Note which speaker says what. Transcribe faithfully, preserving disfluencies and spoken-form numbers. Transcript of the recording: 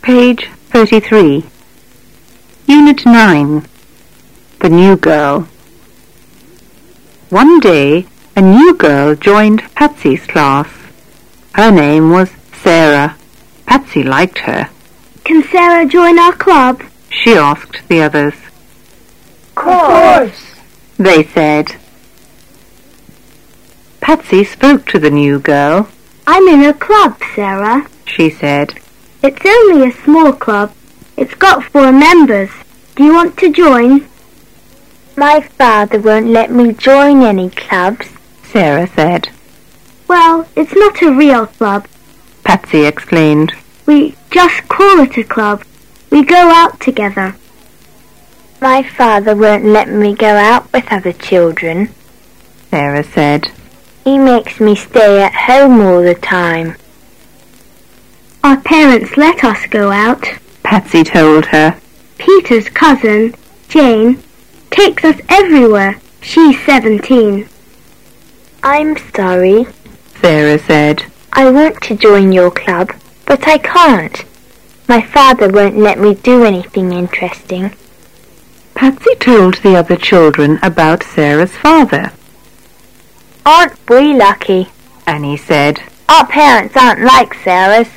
Speaker 1: Page thirty-three. Unit nine. The New Girl. One day, a new girl joined Patsy's class. Her name was Sarah. Patsy liked her.
Speaker 2: Can Sarah join our club?
Speaker 1: She asked the others.
Speaker 3: Of course,
Speaker 1: they said. Patsy spoke to the new girl.
Speaker 2: I'm in a club, Sarah,
Speaker 1: she said.
Speaker 2: It's only a small club. It's got four members. Do you want to join?
Speaker 3: My father won't let me join any clubs,
Speaker 1: Sarah said.
Speaker 2: Well, it's not a real club,
Speaker 1: Patsy explained.
Speaker 2: We just call it a club. We go out together.
Speaker 3: My father won't let me go out with other children,
Speaker 1: Sarah said.
Speaker 3: He makes me stay at home all the time.
Speaker 2: Our parents let us go out,
Speaker 1: Patsy told her.
Speaker 2: Peter's cousin, Jane, takes us everywhere. She's seventeen.
Speaker 3: I'm sorry,
Speaker 1: Sarah said.
Speaker 3: I want to join your club, but I can't. My father won't let me do anything interesting.
Speaker 1: Patsy told the other children about Sarah's father.
Speaker 3: Aren't we lucky?
Speaker 1: Annie said.
Speaker 3: Our parents aren't like Sarah's.